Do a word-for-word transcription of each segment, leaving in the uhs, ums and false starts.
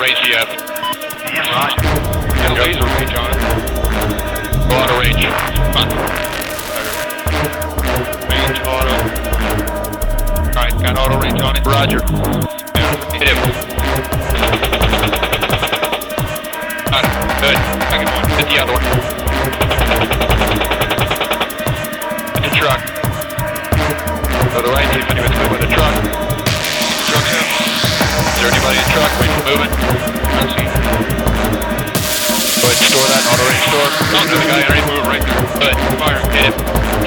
range E F. Yeah, roger. Got laser range on it. Go auto range. On. Range auto. Alright, got auto range on it. Roger. Yeah, hit him. Got it. Good. Second one. Hit the other one. Hit the truck. Go to the right, see if anyone's moving the truck. Truck's in. Is there anybody in the truck? Wait for moving. I don't see. Go ahead and store that, auto range store. Oh, there's a guy underneath, move right there. Good, fire, hit him.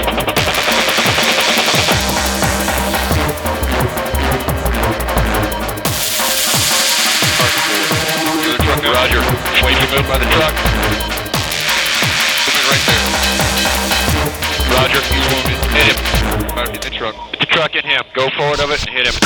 The truck now. Roger, wait to move by the truck. Moving right there. Roger, he's wounded. Hit him. Fire, hit the truck. Hit the truck, hit him. Go forward of it and hit him.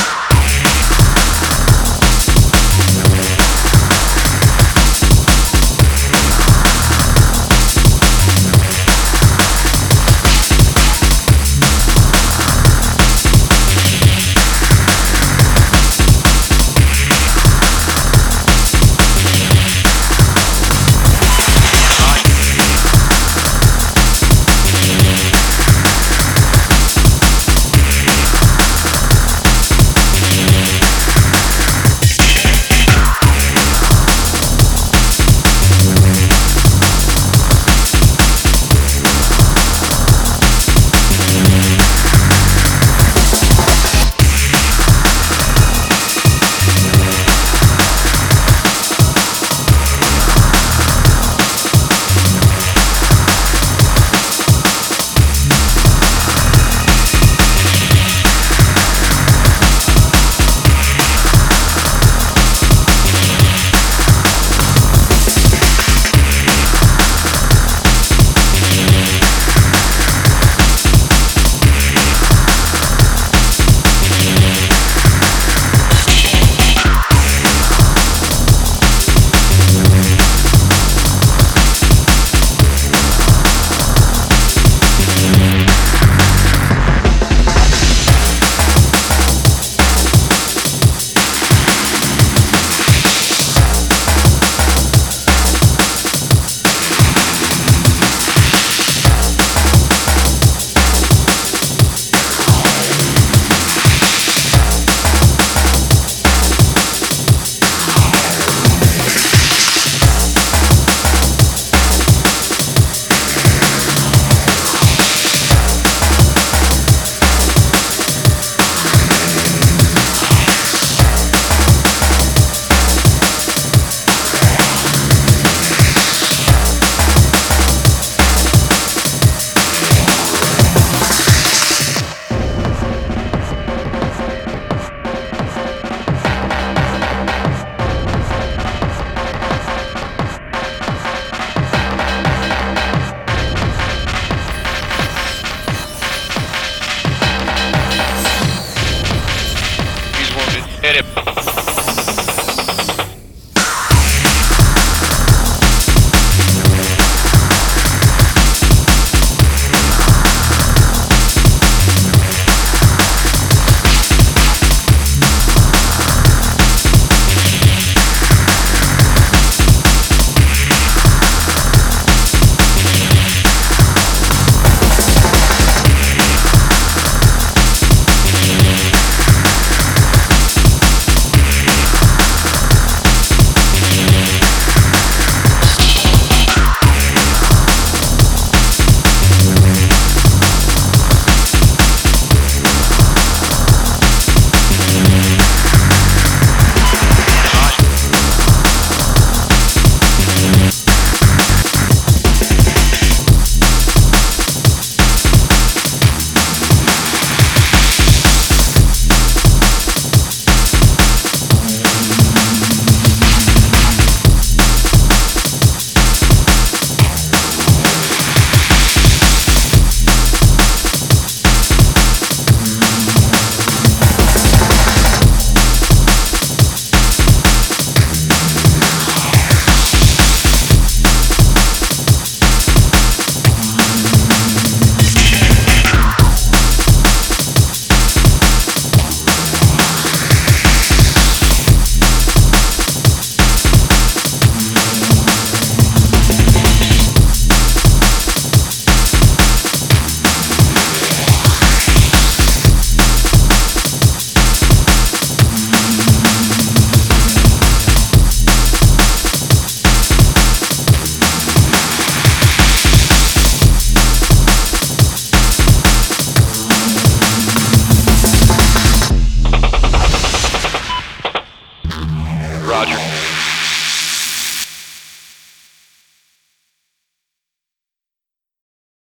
Roger.